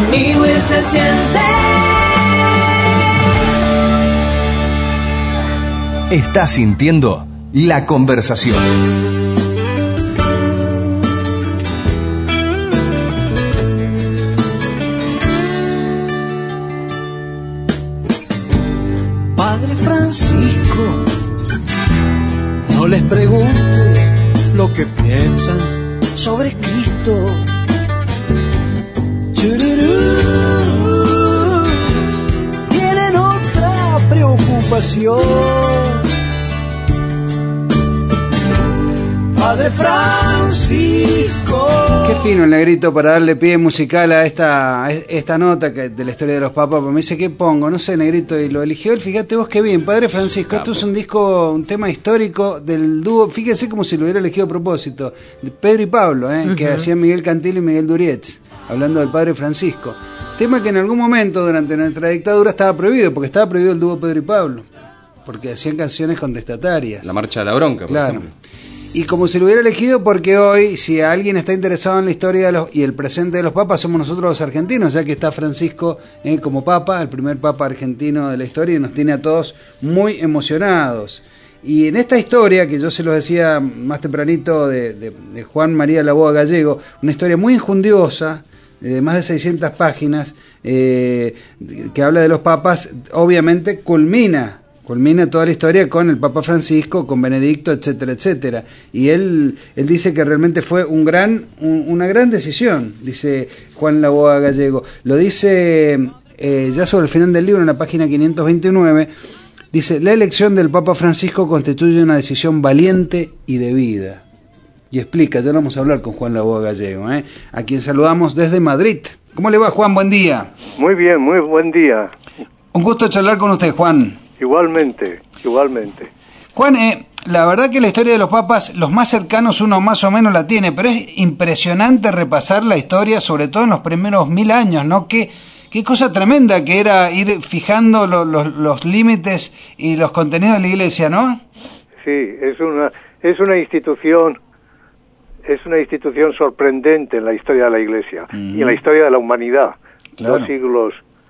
conmigo y se siente. Estás sintiendo La Conversación. Padre Francisco, no les pregunte lo que piensan sobre Cristo. Tienen otra preocupación. Padre Francisco. Qué fino el Negrito para darle pie musical a esta nota de la historia de los papas. Me dice, ¿qué pongo? No sé, Negrito, y lo eligió él. Fíjate vos qué bien, Padre Francisco. Esto es un tema histórico del dúo. Fíjese como si lo hubiera elegido a propósito, de Pedro y Pablo, que hacían Miguel Cantillo y Miguel Durietz, hablando del Padre Francisco. Tema que en algún momento durante nuestra dictadura estaba prohibido, porque estaba prohibido el dúo Pedro y Pablo, porque hacían canciones contestatarias. La Marcha de la Bronca, por ejemplo. Y como si lo hubiera elegido porque hoy, si alguien está interesado en la historia y el presente de los papas, somos nosotros los argentinos, ya que está Francisco como papa, el primer papa argentino de la historia, y nos tiene a todos muy emocionados. Y en esta historia, que yo se los decía más tempranito, de Juan María Laboa Gallego, una historia muy enjundiosa, de más de 600 páginas, que habla de los papas, obviamente culmina toda la historia con el Papa Francisco, con Benedicto, etcétera, etcétera. Y él dice que realmente fue una gran decisión, dice Juan Laboa Gallego. Lo dice ya sobre el final del libro, en la página 529, dice: la elección del Papa Francisco constituye una decisión valiente y debida. Y explica, ya vamos a hablar con Juan Laboa Gallego, a quien saludamos desde Madrid. ¿Cómo le va, Juan? Buen día. Muy bien, muy buen día. Un gusto charlar con usted, Juan. Igualmente. Juan, la verdad que la historia de los papas, los más cercanos uno más o menos la tiene, pero es impresionante repasar la historia, sobre todo en los primeros 1000 años, ¿no? Qué cosa tremenda que era ir fijando los límites y los contenidos de la Iglesia, ¿no? Sí, es una institución sorprendente en la historia de la Iglesia y en la historia de la humanidad. Claro. 2 siglos.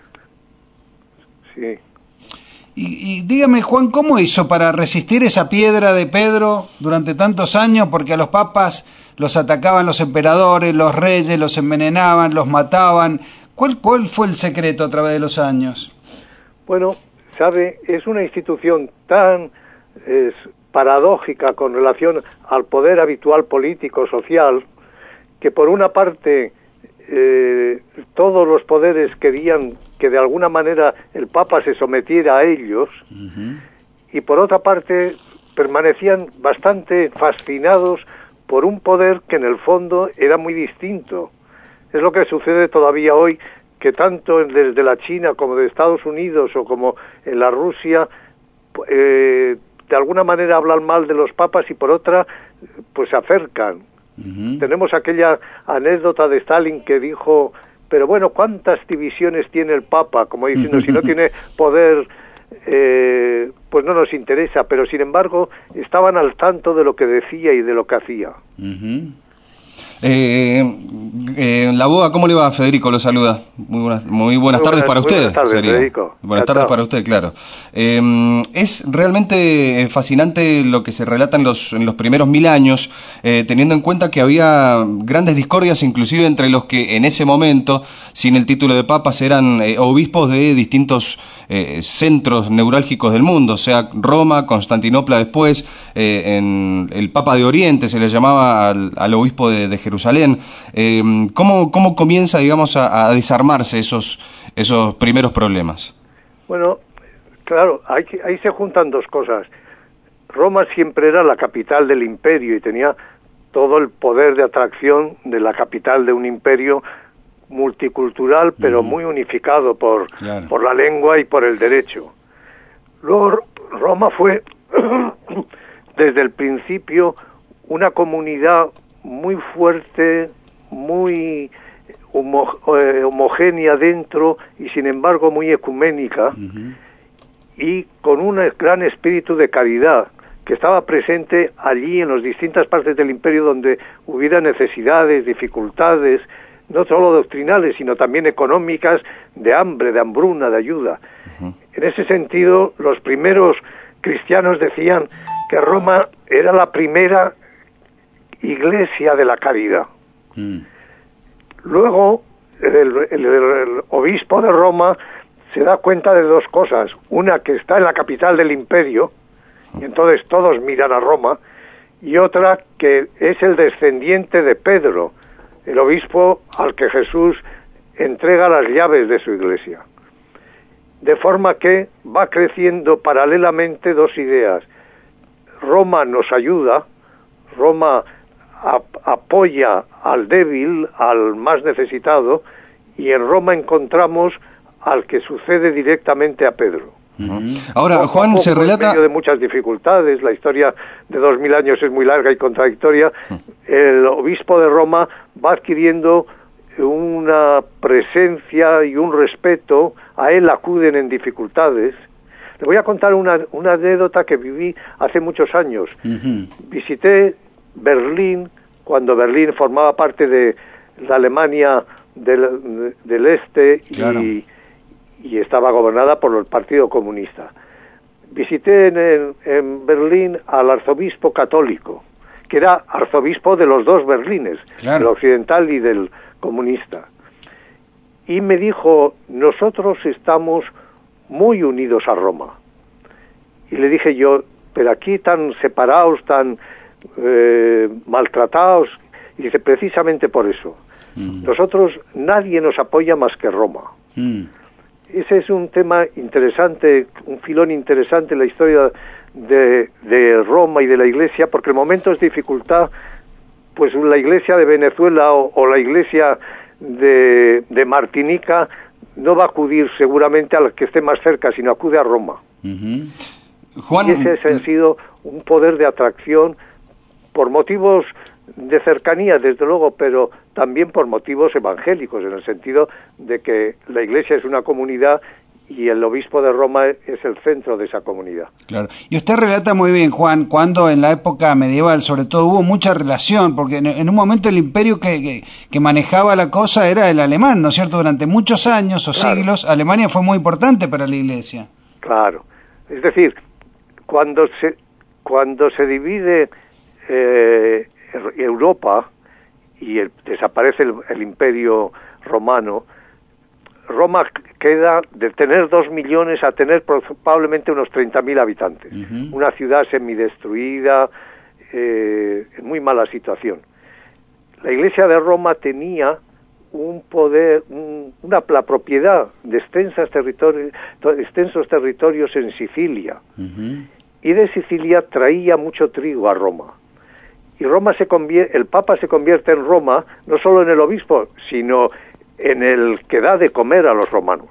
Sí. Y dígame, Juan, ¿cómo hizo para resistir esa piedra de Pedro durante tantos años? Porque a los papas los atacaban los emperadores, los reyes, los envenenaban, los mataban. ¿Cuál fue el secreto a través de los años? Bueno, sabe, es una institución tan paradójica con relación al poder habitual político, social, que por una parte todos los poderes querían que de alguna manera el Papa se sometiera a ellos, y por otra parte permanecían bastante fascinados por un poder que en el fondo era muy distinto. Es lo que sucede todavía hoy, que tanto desde la China como de Estados Unidos o como en la Rusia, de alguna manera hablan mal de los papas y por otra pues se acercan. Tenemos aquella anécdota de Stalin que dijo: pero bueno, ¿cuántas divisiones tiene el Papa? Como diciendo, si no tiene poder, pues no nos interesa, pero sin embargo estaban al tanto de lo que decía y de lo que hacía. Laboa, ¿cómo le va? Federico lo saluda. Muy buenas tardes para usted. Buenas tardes, Federico. Buenas tardes para usted, claro. Es realmente fascinante lo que se relata en los primeros 1000 años, teniendo en cuenta que había grandes discordias, inclusive entre los que en ese momento, sin el título de papas, eran obispos de distintos centros neurálgicos del mundo, o sea, Roma, Constantinopla después, en el Papa de Oriente se le llamaba al obispo de Jerusalén. ¿Cómo comienza, digamos, a desarmarse esos primeros problemas? Bueno, claro, ahí se juntan dos cosas. Roma siempre era la capital del imperio y tenía todo el poder de atracción de la capital de un imperio multicultural, pero muy unificado por la lengua y por el derecho. Luego Roma fue desde el principio una comunidad muy fuerte, muy homogénea dentro y sin embargo muy ecuménica, y con un gran espíritu de caridad que estaba presente allí en las distintas partes del imperio donde hubiera necesidades, dificultades. no solo doctrinales, sino también económicas, de hambre, de hambruna, de ayuda. En ese sentido, los primeros cristianos decían que Roma era la primera iglesia de la caridad. Luego, el obispo de Roma se da cuenta de dos cosas. Una, que está en la capital del imperio, y entonces todos miran a Roma, y otra, que es el descendiente de Pedro, el obispo al que Jesús entrega las llaves de su iglesia. De forma que va creciendo paralelamente dos ideas. Roma nos ayuda, Roma apoya al débil, al más necesitado, y en Roma encontramos al que sucede directamente a Pedro. Ahora, Juan, se relata... En medio de muchas dificultades, la historia de 2000 años es muy larga y contradictoria, el obispo de Roma va adquiriendo una presencia y un respeto, a él acuden en dificultades. Le voy a contar una anécdota que viví hace muchos años. Visité Berlín cuando Berlín formaba parte de la Alemania del Este, claro, y estaba gobernada por el Partido Comunista. Visité en Berlín al arzobispo católico, que era arzobispo de los dos Berlines, claro, del occidental y del comunista. Y me dijo, nosotros estamos muy unidos a Roma. Y le dije yo, pero aquí tan separados, tan maltratados. Y dice, precisamente por eso. Nosotros, nadie nos apoya más que Roma. Ese es un tema interesante, un filón interesante en la historia de Roma y de la Iglesia, porque en momentos de dificultad, pues la Iglesia de Venezuela o la Iglesia de Martinica no va a acudir seguramente a la que esté más cerca, sino acude a Roma. Juan... Y ese ha sido un poder de atracción por motivos de cercanía, desde luego, pero también por motivos evangélicos, en el sentido de que la Iglesia es una comunidad y el obispo de Roma es el centro de esa comunidad. Claro. Y usted relata muy bien, Juan, cuando en la época medieval, sobre todo, hubo mucha relación, porque en un momento el imperio que manejaba la cosa era el alemán, ¿no es cierto? Durante muchos años o claro, siglos, Alemania fue muy importante para la Iglesia. Claro. Es decir, cuando se divide Europa y desaparece el imperio romano, Roma queda de tener 2 millones a tener probablemente unos 30.000 habitantes. Una ciudad semidestruida, en muy mala situación. La Iglesia de Roma tenía un poder, la propiedad de extensos territorios en Sicilia. Y de Sicilia traía mucho trigo a Roma. Y el Papa se convierte en Roma, no solo en el obispo, sino en el que da de comer a los romanos.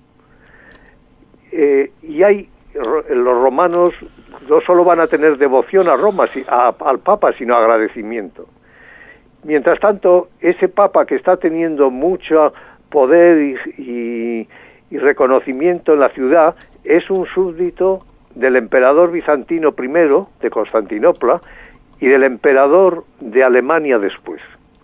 Y los romanos no solo van a tener devoción a Roma, al Papa, sino agradecimiento. Mientras tanto, ese Papa que está teniendo mucho poder y reconocimiento en la ciudad, es un súbdito del emperador bizantino primero, de Constantinopla, y del emperador de Alemania después.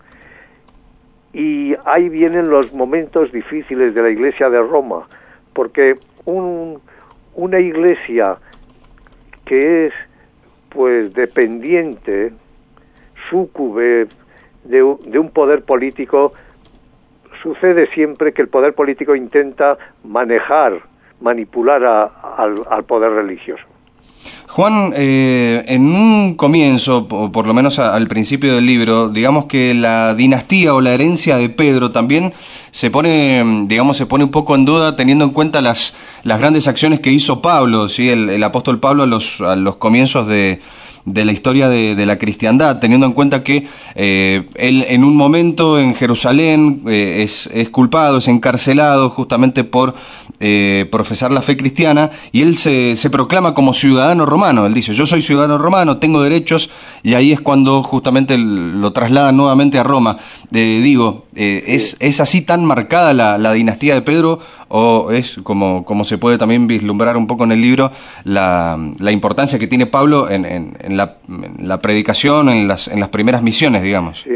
Y ahí vienen los momentos difíciles de la Iglesia de Roma, porque una iglesia que es pues dependiente, súcube de un poder político, sucede siempre que el poder político intenta manipular al poder religioso. Juan, en un comienzo, o por lo menos al principio del libro, digamos que la dinastía o la herencia de Pedro también se pone un poco en duda, teniendo en cuenta las grandes acciones que hizo Pablo, ¿sí? El apóstol Pablo a los comienzos de la historia de la cristiandad, teniendo en cuenta que él en un momento en Jerusalén es culpado, es encarcelado justamente por profesar la fe cristiana, y él se proclama como ciudadano romano. Él dice, yo soy ciudadano romano, tengo derechos, y ahí es cuando justamente lo trasladan nuevamente a Roma. ¿Es así tan marcada la dinastía de Pedro, o es como se puede también vislumbrar un poco en el libro la importancia que tiene Pablo en la predicación, en las primeras misiones, digamos? Sí,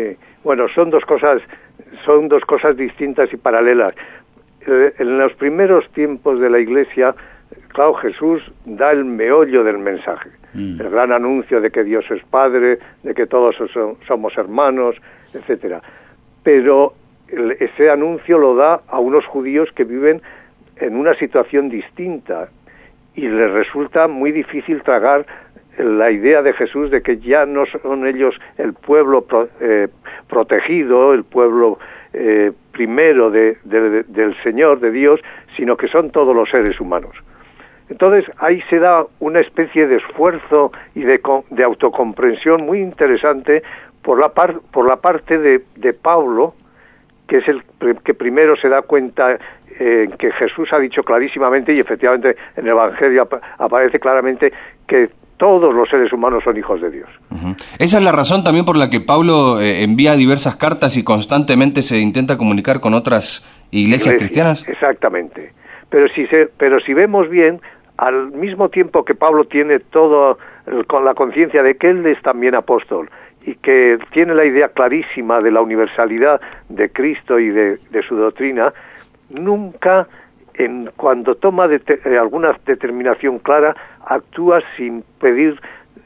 Bueno, son dos cosas distintas y paralelas. En los primeros tiempos de la Iglesia, claro, Jesús da el meollo del mensaje, el gran anuncio de que Dios es Padre, de que todos somos hermanos, etcétera. Pero ese anuncio lo da a unos judíos que viven en una situación distinta y les resulta muy difícil tragar la idea de Jesús de que ya no son ellos el pueblo protegido, el pueblo primero del Señor, de Dios, sino que son todos los seres humanos. Entonces ahí se da una especie de esfuerzo y de autocomprensión muy interesante por la parte de Pablo, que es el que primero se da cuenta que Jesús ha dicho clarísimamente, y efectivamente en el Evangelio aparece claramente, que todos los seres humanos son hijos de Dios. Uh-huh. Esa es la razón también por la que Pablo envía diversas cartas y constantemente se intenta comunicar con otras iglesias cristianas. Exactamente. Pero si vemos bien, al mismo tiempo que Pablo tiene todo con la conciencia de que él es también apóstol y que tiene la idea clarísima de la universalidad de Cristo y de su doctrina, nunca cuando toma alguna determinación clara actúa sin pedir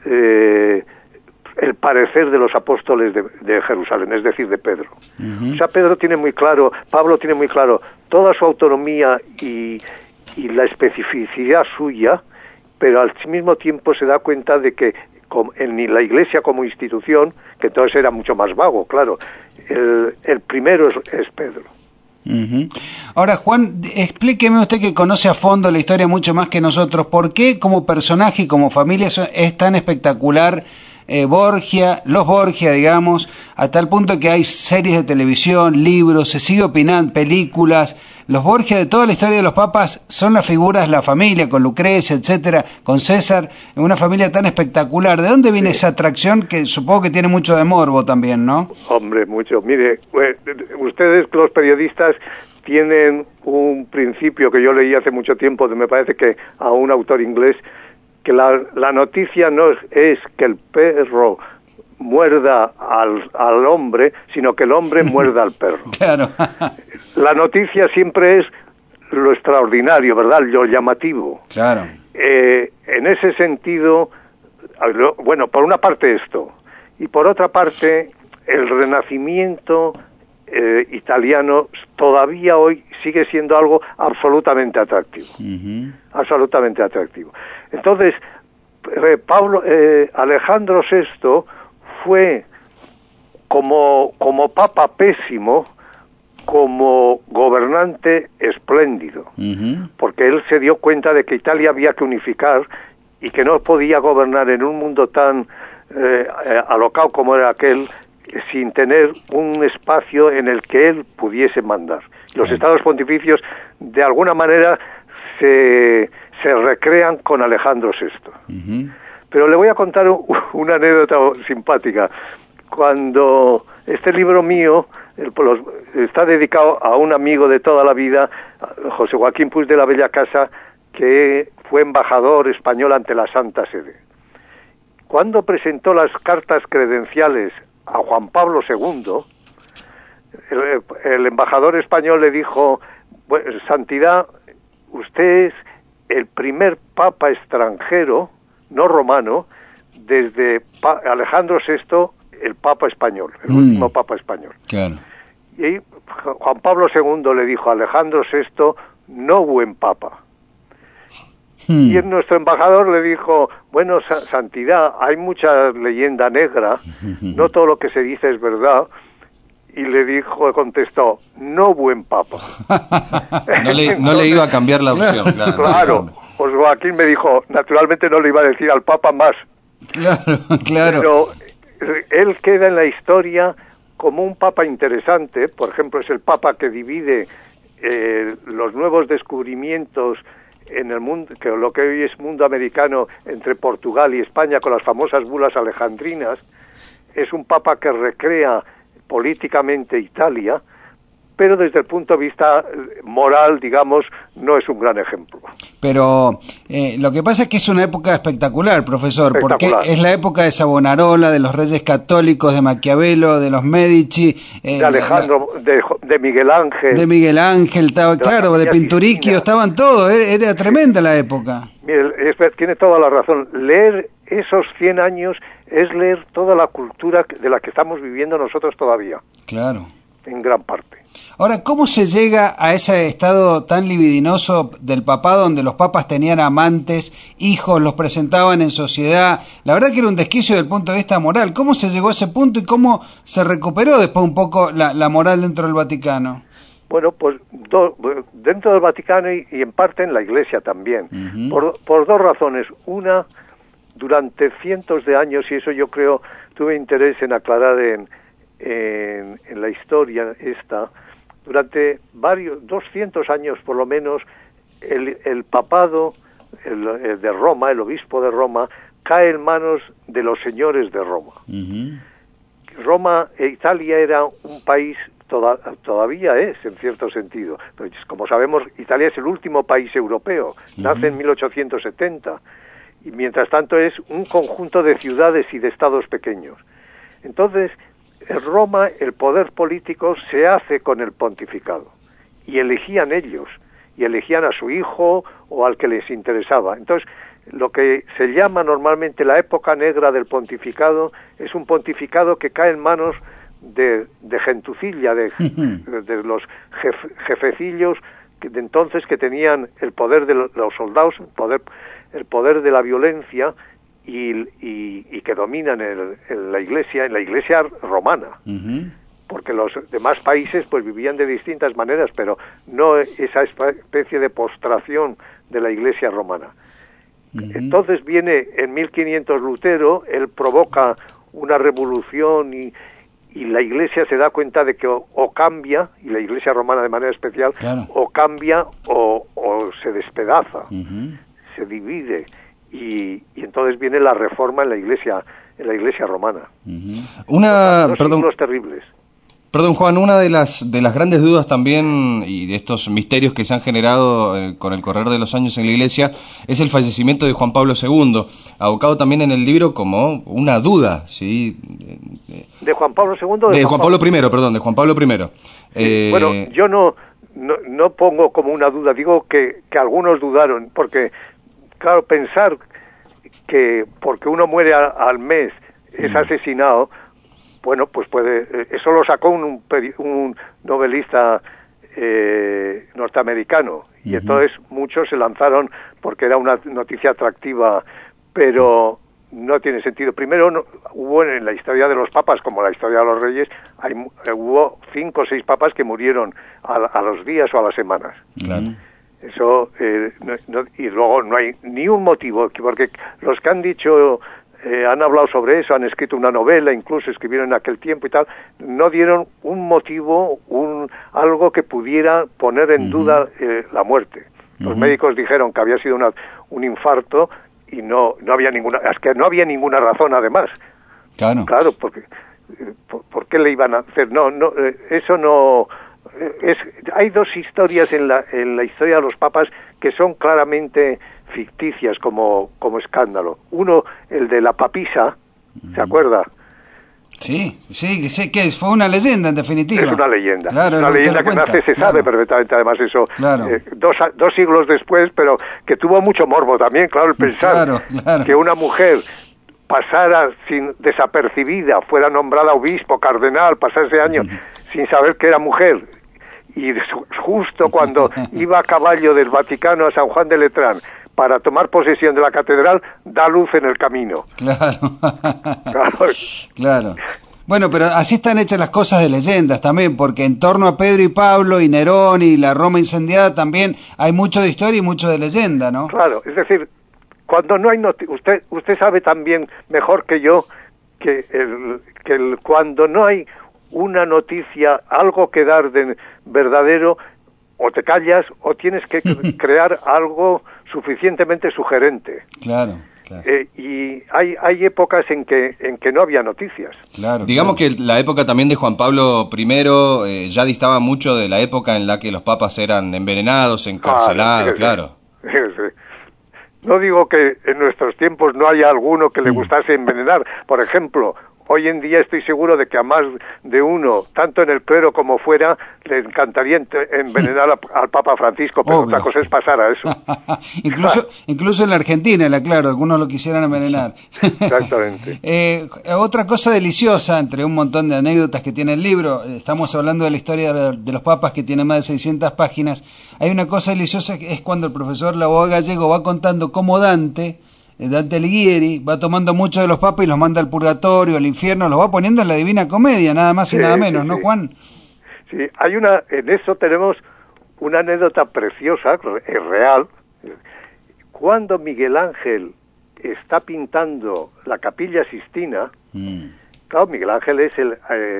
el parecer de los apóstoles de Jerusalén, es decir, de Pedro. Uh-huh. O sea, Pablo tiene muy claro toda su autonomía y la especificidad suya, pero al mismo tiempo se da cuenta de que en la Iglesia como institución, que entonces era mucho más vago, claro, el primero es Pedro. Uh-huh. Ahora, Juan, explíqueme usted, que conoce a fondo la historia mucho más que nosotros, ¿por qué como personaje y como familia es tan espectacular los Borgia, digamos, a tal punto que hay series de televisión, libros, se sigue opinando, películas? Los Borgia, de toda la historia de los papas, son las figuras de la familia, con Lucrecia, etcétera, con César, una familia tan espectacular. ¿De dónde viene esa atracción que supongo que tiene mucho de morbo también, no? Hombre, mucho. Mire, ustedes, los periodistas, tienen un principio que yo leí hace mucho tiempo, me parece que a un autor inglés, que la noticia no es que el perro muerda al hombre, sino que el hombre muerda al perro. Claro. La noticia siempre es lo extraordinario, ¿verdad? Lo llamativo. Claro. En ese sentido, bueno, por una parte esto, y por otra parte, el Renacimiento italiano todavía hoy sigue siendo algo absolutamente atractivo. Uh-huh. Absolutamente atractivo. Entonces, Alejandro VI fue como papa pésimo, como gobernante espléndido, uh-huh, porque él se dio cuenta de que Italia había que unificar y que no podía gobernar en un mundo tan alocado como era aquel, sin tener un espacio en el que él pudiese mandar. Los estados pontificios, de alguna manera, se recrean con Alejandro VI. Uh-huh. Pero le voy a contar una anécdota simpática. Cuando este libro mío está dedicado a un amigo de toda la vida, José Joaquín Puig de la Bella Casa, que fue embajador español ante la Santa Sede. Cuando presentó las cartas credenciales a Juan Pablo II, el embajador español le dijo: bueno, Santidad, usted es el primer papa extranjero, no romano, desde Alejandro VI, el papa español, el último papa español. Claro. Y Juan Pablo II le dijo a Alejandro VI: no buen papa. Y nuestro embajador le dijo: bueno, Santidad, hay mucha leyenda negra, no todo lo que se dice es verdad. Y contestó: no buen papa. no le iba a cambiar la opción. Claro. Pues Joaquín me dijo: naturalmente no le iba a decir al papa más. Claro. Pero él queda en la historia como un papa interesante. Por ejemplo, es el papa que divide los nuevos descubrimientos en el mundo, que lo que hoy es mundo americano, entre Portugal y España, con las famosas bulas alejandrinas. Es un papa que recrea políticamente Italia, pero desde el punto de vista moral, digamos, no es un gran ejemplo. Pero lo que pasa es que es una época espectacular, profesor, Espectacular. porque es la época de Savonarola, de los reyes católicos, de Maquiavelo, de los Medici, De Alejandro, de Miguel Ángel. de Miguel Ángel, claro, de Pinturicchio, estaban todos, era tremenda la época. Mire, tiene toda la razón. Leer esos 100 años es leer toda la cultura de la que estamos viviendo nosotros todavía. Claro. En gran parte. Ahora, ¿cómo se llega a ese estado tan libidinoso del papado, donde los papas tenían amantes, hijos, los presentaban en sociedad? La verdad que era un desquicio del punto de vista moral. ¿Cómo se llegó a ese punto y cómo se recuperó después un poco la moral dentro del Vaticano? Bueno, pues dentro del Vaticano y en parte en la Iglesia también, por dos razones. Una, durante cientos de años, y eso yo creo, tuve interés en aclarar en la historia esta, durante 200 años por lo menos, el papado de Roma, el obispo de Roma, cae en manos de los señores de Roma. Roma e Italia era un país, todavía es en cierto sentido, pero como sabemos, Italia es el último país europeo, nace en 1870, y mientras tanto es un conjunto de ciudades y de estados pequeños. Entonces, en Roma el poder político se hace con el pontificado, y elegían ellos, y elegían a su hijo o al que les interesaba. Entonces, lo que se llama normalmente la época negra del pontificado es un pontificado que cae en manos de gentucilla, de los jefecillos de entonces, que tenían el poder de los soldados, el poder de la violencia, y que dominan en la iglesia romana, porque los demás países pues vivían de distintas maneras, pero no esa especie de postración de la iglesia romana. Entonces viene en 1500 Lutero, él provoca una revolución y la iglesia se da cuenta de que o cambia, y la iglesia romana de manera especial, claro, o cambia o se despedaza, se divide. Y entonces viene la reforma en la iglesia romana. Siglos terribles. Perdón, Juan, una de las grandes dudas también, y de estos misterios que se han generado con el correr de los años en la iglesia, es el fallecimiento de Juan Pablo II, abocado también en el libro como una duda, ¿sí? ¿De Juan Pablo II? De Juan Pablo I, perdón, de Juan Pablo I. Bueno, yo no pongo como una duda, digo que algunos dudaron, porque claro, pensar que porque uno muere al mes es asesinado, bueno, pues eso lo sacó un novelista norteamericano, y entonces muchos se lanzaron porque era una noticia atractiva, pero no tiene sentido. Primero, hubo en la historia de los papas, como la historia de los reyes, hubo 5 o 6 papas que murieron a los días o a las semanas. Claro. Eso, y luego no hay ni un motivo, porque los que han dicho, han hablado sobre eso, han escrito una novela, incluso escribieron en aquel tiempo y tal, no dieron un motivo, algo que pudiera poner en duda la muerte. Los médicos dijeron que había sido un infarto, y no había ninguna razón, además. Claro, porque ¿por qué le iban a hacer? Eso no. Hay dos historias en la historia de los papas que son claramente ficticias como escándalo. Uno, el de la papisa, ¿se acuerda? Sí, que fue una leyenda, en definitiva. Es una leyenda. Claro, una leyenda que nace, se sabe perfectamente, además, eso. Claro. 2 siglos después, pero que tuvo mucho morbo también, claro, el pensar que una mujer pasara desapercibida, fuera nombrada obispo, cardenal, pasase años sin saber que era mujer, y justo cuando iba a caballo del Vaticano a San Juan de Letrán para tomar posesión de la catedral, da luz en el camino. Claro. Bueno, pero así están hechas las cosas de leyendas también, porque en torno a Pedro y Pablo y Nerón y la Roma incendiada también hay mucho de historia y mucho de leyenda, ¿no? Claro, es decir, cuando no hay usted sabe también mejor que yo que cuando no hay una noticia, algo que dar de verdadero, o te callas o tienes que crear algo suficientemente sugerente. Claro. Claro. Y hay épocas en que no había noticias. Claro, Digamos claro. que la época también de Juan Pablo I ya distaba mucho de la época en la que los papas eran envenenados, encarcelados, claro. Fíjese. No digo que en nuestros tiempos no haya alguno que le gustase envenenar. Por ejemplo, hoy en día estoy seguro de que a más de uno, tanto en el clero como fuera, le encantaría envenenar al Papa Francisco, pero Obvio. otra cosa es pasar a eso. incluso en la Argentina, claro, algunos lo quisieran envenenar. Exactamente. Otra cosa deliciosa, entre un montón de anécdotas que tiene el libro, estamos hablando de la historia de los papas que tiene más de 600 páginas, hay una cosa deliciosa que es cuando el profesor Laboa Gallego va contando cómo Dante Alighieri va tomando muchos de los papas y los manda al purgatorio, al infierno, los va poniendo en la Divina Comedia, nada más y nada menos, ¿no, Juan? Sí, en eso tenemos una anécdota preciosa, es real. Cuando Miguel Ángel está pintando la Capilla Sixtina, claro, Miguel Ángel es el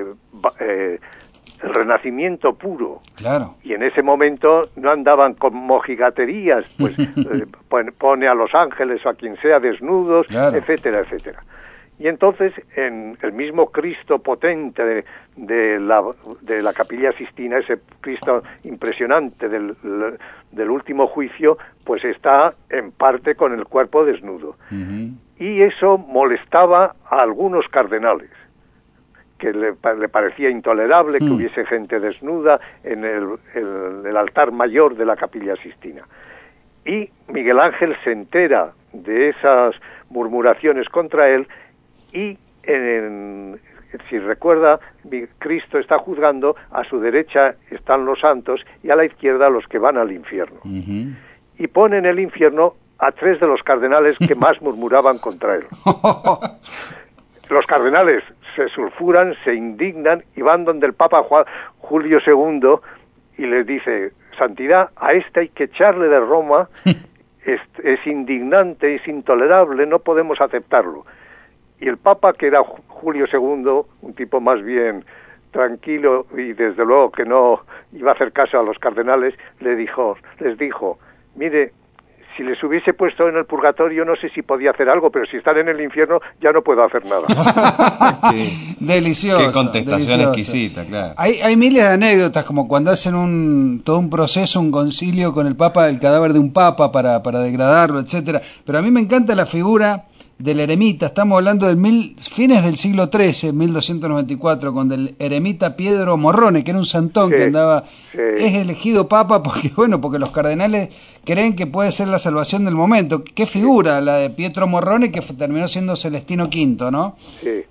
Renacimiento puro. Claro. Y en ese momento no andaban con mojigaterías, pues pone a los ángeles o a quien sea desnudos, claro, etcétera, etcétera. Y entonces, en el mismo Cristo potente de la Capilla Sixtina, ese Cristo impresionante del último juicio, pues está en parte con el cuerpo desnudo. Y eso molestaba a algunos cardenales, que le parecía intolerable que hubiese gente desnuda en el altar mayor de la Capilla Sixtina. Y Miguel Ángel se entera de esas murmuraciones contra él y, si recuerda, Cristo está juzgando, a su derecha están los santos y a la izquierda los que van al infierno. Y pone en el infierno a 3 de los cardenales que más murmuraban contra él. Los cardenales se sulfuran, se indignan y van donde el Papa Julio II y les dice: Santidad, a este hay que echarle de Roma, es indignante, es intolerable, no podemos aceptarlo. Y el Papa, que era Julio II, un tipo más bien tranquilo y desde luego que no iba a hacer caso a los cardenales, les dijo, mire, si les hubiese puesto en el purgatorio no sé si podía hacer algo, pero si están en el infierno ya no puedo hacer nada. Delicioso. Qué contestación delicioso. exquisita, claro. Hay miles de anécdotas, como cuando hacen todo un proceso, un concilio con el Papa, el cadáver de un Papa para degradarlo, etcétera. Pero a mí me encanta la figura del eremita. Estamos hablando de fines del siglo XIII, 1294, con el eremita Pietro Morrone, que era un santón que andaba... Es elegido papa porque los cardenales creen que puede ser la salvación del momento. ¿Qué figura la de Pietro Morrone, que terminó siendo Celestino V, no? Sí.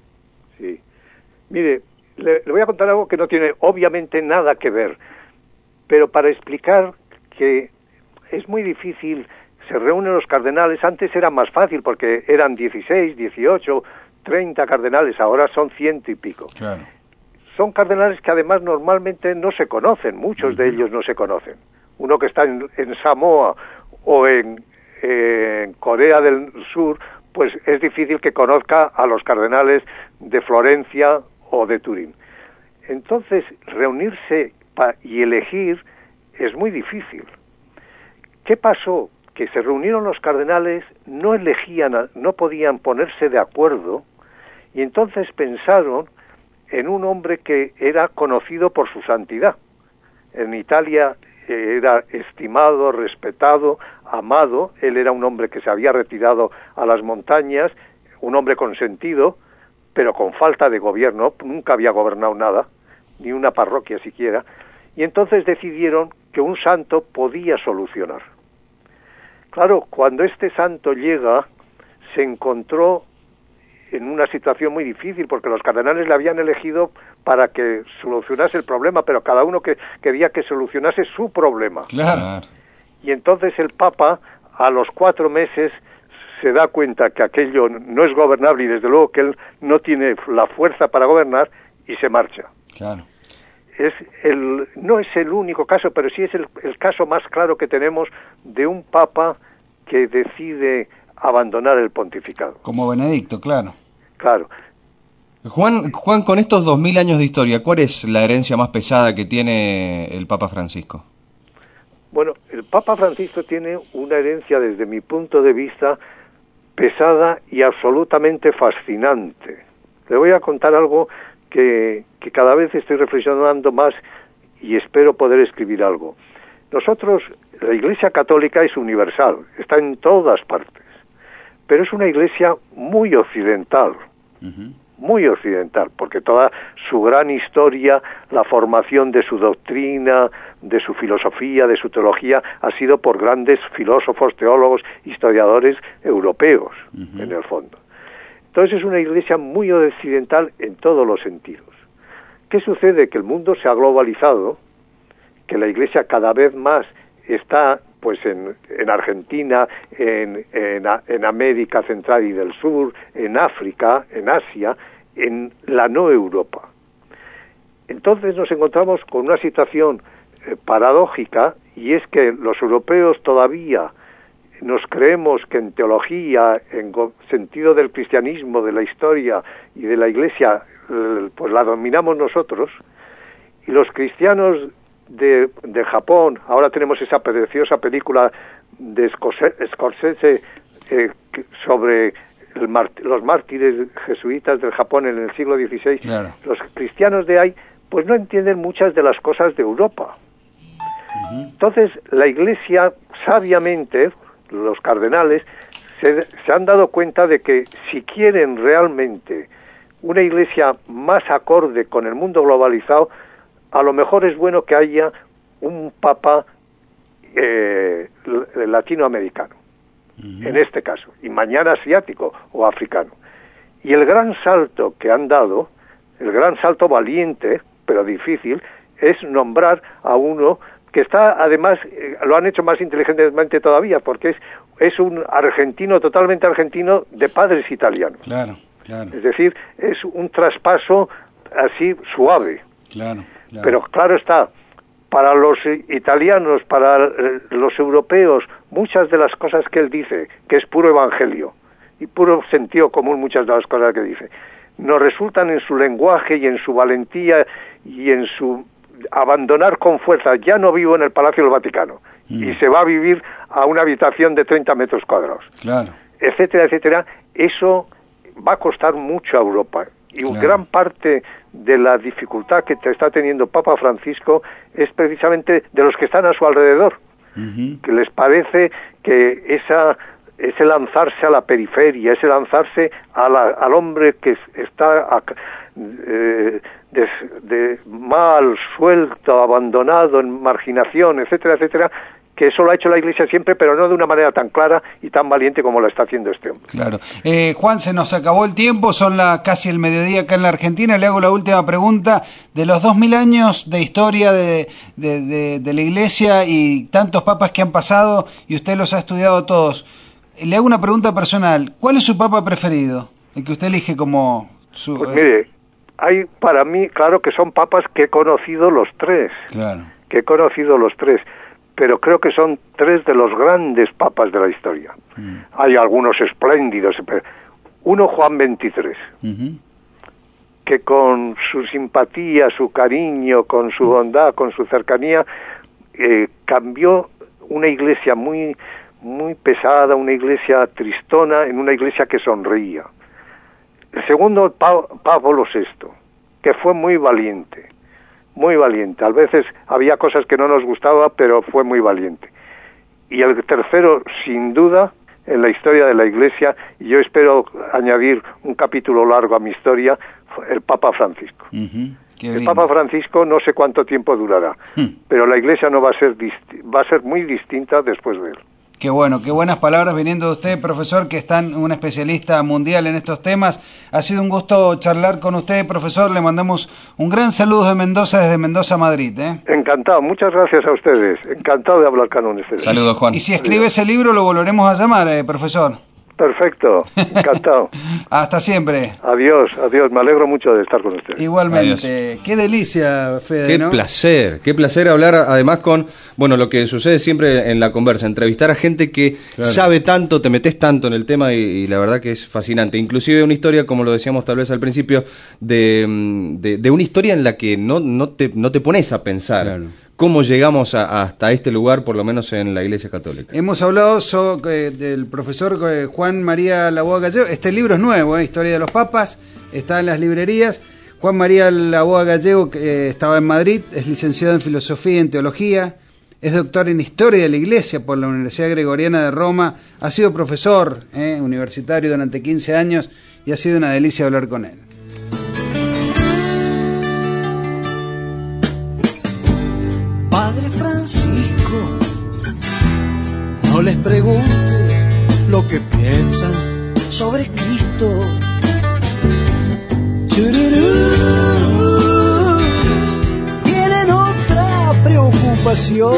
Mire, le voy a contar algo que no tiene obviamente nada que ver, pero para explicar que es muy difícil. Se reúnen los cardenales, antes era más fácil porque eran 16, 18, 30 cardenales, ahora son 100 y pico. Claro. Son cardenales que además normalmente no se conocen, muchos de ellos no se conocen. Uno que está en Samoa o en Corea del Sur, pues es difícil que conozca a los cardenales de Florencia o de Turín. Entonces, reunirse y elegir es muy difícil. ¿Qué pasó? Que se reunieron los cardenales, no podían ponerse de acuerdo, y entonces pensaron en un hombre que era conocido por su santidad. En Italia era estimado, respetado, amado. Él era un hombre que se había retirado a las montañas, un hombre con sentido, pero con falta de gobierno, nunca había gobernado nada, ni una parroquia siquiera, y entonces decidieron que un santo podía solucionar. Claro, cuando este santo llega, se encontró en una situación muy difícil, porque los cardenales le habían elegido para que solucionase el problema, pero cada uno quería que solucionase su problema. Claro. Y entonces el Papa, a los 4 meses, se da cuenta que aquello no es gobernable y desde luego que él no tiene la fuerza para gobernar y se marcha. Claro. No es el único caso, pero sí es el caso más claro que tenemos de un papa que decide abandonar el pontificado. Como Benedicto, claro. Claro. Juan, con estos 2000 años de historia, ¿cuál es la herencia más pesada que tiene el Papa Francisco? Bueno, el Papa Francisco tiene una herencia desde mi punto de vista pesada y absolutamente fascinante. Le voy a contar algo que cada vez estoy reflexionando más y espero poder escribir algo. Nosotros, la Iglesia Católica es universal, está en todas partes, pero es una Iglesia muy occidental, muy occidental, porque toda su gran historia, la formación de su doctrina, de su filosofía, de su teología, ha sido por grandes filósofos, teólogos, historiadores europeos, en el fondo. Entonces es una Iglesia muy occidental en todos los sentidos. ¿Qué sucede? Que el mundo se ha globalizado, que la Iglesia cada vez más está pues en Argentina, en América Central y del Sur, en África, en Asia, en la no Europa. Entonces nos encontramos con una situación paradójica, y es que los europeos todavía nos creemos que en teología, en sentido del cristianismo, de la historia y de la Iglesia, pues la dominamos nosotros, y los cristianos de Japón, ahora tenemos esa preciosa película de Scorsese sobre los mártires jesuitas del Japón en el siglo XVI. Claro. Los cristianos de ahí pues no entienden muchas de las cosas de Europa. Entonces la Iglesia, sabiamente, los cardenales se han dado cuenta de que si quieren realmente una Iglesia más acorde con el mundo globalizado, a lo mejor es bueno que haya un papa latinoamericano, en este caso, y mañana asiático o africano. Y el gran salto que han dado, el gran salto valiente, pero difícil, es nombrar a uno que está, además, lo han hecho más inteligentemente todavía, porque es un argentino, totalmente argentino, de padres italianos. Claro, claro. Es decir, es un traspaso así suave. Claro. Claro. Pero claro está, para los italianos, para los europeos, muchas de las cosas que él dice, que es puro evangelio y puro sentido común, muchas de las cosas que dice, nos resultan en su lenguaje y en su valentía y en su abandonar con fuerza. Ya no vivo en el Palacio del Vaticano y se va a vivir a una habitación de 30 metros cuadrados, claro, etcétera, etcétera. Eso va a costar mucho a Europa. Y claro, gran parte de la dificultad que está teniendo Papa Francisco es precisamente de los que están a su alrededor, que les parece que ese lanzarse a la periferia, ese lanzarse al hombre que está mal, suelto, abandonado, en marginación, etcétera, etcétera, que eso lo ha hecho la Iglesia siempre, pero no de una manera tan clara y tan valiente como lo está haciendo este hombre. Claro. Juan, se nos acabó el tiempo, son casi el mediodía acá en la Argentina. Le hago la última pregunta. De los 2000 años de historia de la Iglesia y tantos papas que han pasado, y usted los ha estudiado todos, le hago una pregunta personal. ¿Cuál es su papa preferido? El que usted elige como su... Pues mire, hay para mí, claro que son papas que he conocido los tres. Claro. Que he conocido los tres. Pero creo que son tres de los grandes papas de la historia. Hay algunos espléndidos, pero uno, Juan XXIII, que con su simpatía, su cariño, con su bondad, con su cercanía, cambió una iglesia muy, muy pesada, una iglesia tristona, en una iglesia que sonreía. El segundo, Pablo VI, que fue muy valiente. Muy valiente. A veces había cosas que no nos gustaba, pero fue muy valiente. Y el tercero, sin duda, en la historia de la Iglesia, y yo espero añadir un capítulo largo a mi historia, el Papa Francisco. El Papa Francisco no sé cuánto tiempo durará, pero la Iglesia no va a ser muy distinta después de él. Qué bueno, qué buenas palabras viniendo de usted, profesor, que es un especialista mundial en estos temas. Ha sido un gusto charlar con usted, profesor. Le mandamos un gran saludo de Mendoza, desde Mendoza, Madrid. Encantado, muchas gracias a ustedes. Encantado de hablar con ustedes. Saludos, Juan. Y si escribe ese libro, lo volveremos a llamar, profesor. Perfecto, encantado. Hasta siempre. Adiós, me alegro mucho de estar con ustedes. Igualmente. Adiós. Qué delicia, Fede, qué ¿no? Qué placer hablar además con, lo que sucede siempre en la conversa, entrevistar a gente que sabe tanto, te metes tanto en el tema y la verdad que es fascinante. Inclusive una historia, como lo decíamos tal vez al principio, de una historia en la que no te pones a pensar. Claro. cómo llegamos hasta este lugar, por lo menos en la Iglesia Católica. Hemos hablado del profesor Juan María Laboa Gallego. Este libro es nuevo, Historia de los Papas, está en las librerías. Juan María Laboa Gallego estaba en Madrid, es licenciado en Filosofía y en Teología, es doctor en Historia de la Iglesia por la Universidad Gregoriana de Roma, ha sido profesor universitario durante 15 años y ha sido una delicia hablar con él. Padre Francisco, no les pregunte lo que piensan sobre Cristo. Tienen otra preocupación.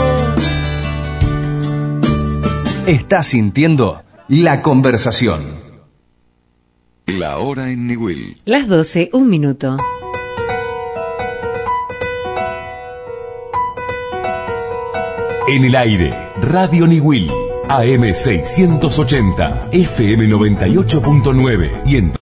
Estás sintiendo La Conversación. La hora en Niwil. Las 12, 1 minuto. En el aire, Radio Niwil, AM 680, FM 98.9 y en